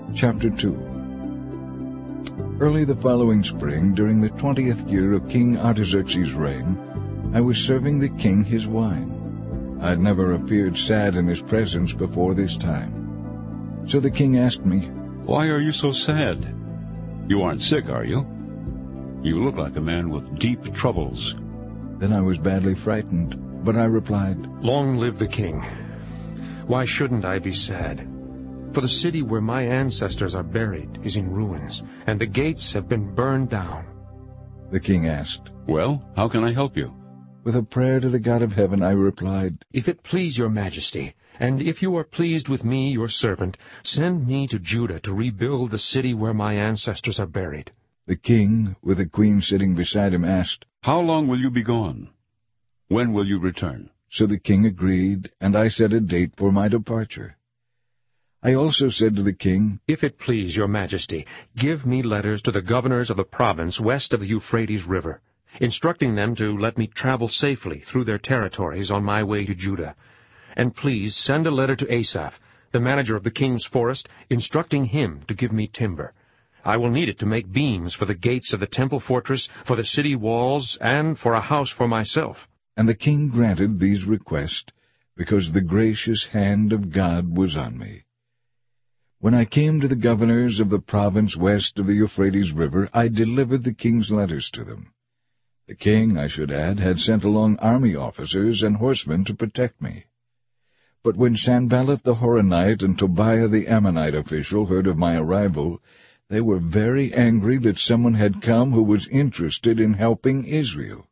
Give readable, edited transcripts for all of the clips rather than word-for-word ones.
Chapter 2. Early the following spring, during the 20th year of King Artaxerxes' reign, I was serving the king his wine. I had never appeared sad in his presence before this time. So the king asked me, "Why are you so sad? You aren't sick, are you? You look like a man with deep troubles." Then I was badly frightened, but I replied, "Long live the king. Why shouldn't I be sad? For the city where my ancestors are buried is in ruins, and the gates have been burned down." The king asked. "Well, how can I help you?" With a prayer to the God of heaven, I replied, "If it please your majesty, and if you are pleased with me, your servant, send me to Judah to rebuild the city where my ancestors are buried." The king, with the queen sitting beside him, asked, "How long will you be gone? When will you return?" So the king agreed, and I set a date for my departure. I also said to the king, "If it please your majesty, give me letters to the governors of the province west of the Euphrates River, instructing them to let me travel safely through their territories on my way to Judah. And please send a letter to Asaph, the manager of the king's forest, instructing him to give me timber. I will need it to make beams for the gates of the temple fortress, for the city walls, and for a house for myself." And the king granted these requests, because the gracious hand of God was on me. When I came to the governors of the province west of the Euphrates River, I delivered the king's letters to them. The king, I should add, had sent along army officers and horsemen to protect me. But when Sanballat the Horonite and Tobiah the Ammonite official heard of my arrival, they were very angry that someone had come who was interested in helping Israel.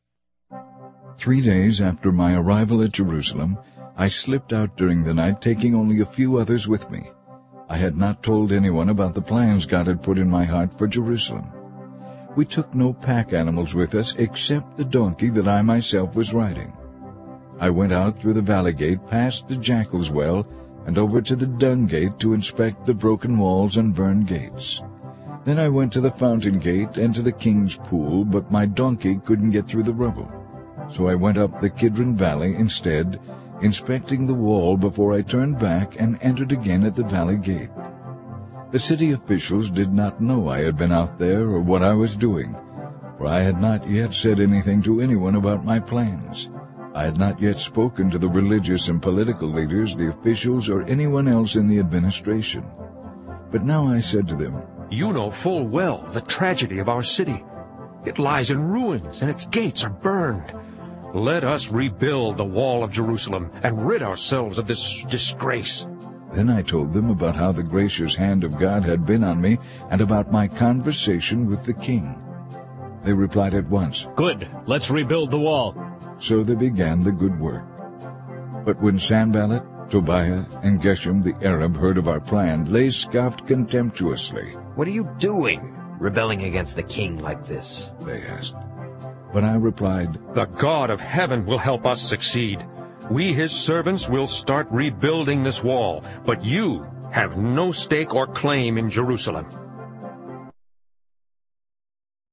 3 days after my arrival at Jerusalem, I slipped out during the night, taking only a few others with me. I had not told anyone about the plans God had put in my heart for Jerusalem. We took no pack animals with us except the donkey that I myself was riding. I went out through the valley gate, past the jackal's well, and over to the dung gate to inspect the broken walls and burned gates. Then I went to the fountain gate and to the king's pool, but my donkey couldn't get through the rubble. So I went up the Kidron Valley instead, inspecting the wall before I turned back and entered again at the valley gate. The city officials did not know I had been out there or what I was doing, for I had not yet said anything to anyone about my plans. I had not yet spoken to the religious and political leaders, the officials, or anyone else in the administration. But now I said to them, "You know full well the tragedy of our city. It lies in ruins, and its gates are burned. Let us rebuild the wall of Jerusalem and rid ourselves of this disgrace." Then I told them about how the gracious hand of God had been on me and about my conversation with the king. They replied at once, "Good, let's rebuild the wall." So they began the good work. But when Sanballat, Tobiah, and Geshem the Arab heard of our plan, they scoffed contemptuously. "What are you doing, rebelling against the king like this?" they asked. But I replied, "The God of heaven will help us succeed. We, his servants, will start rebuilding this wall, but you have no stake or claim in Jerusalem."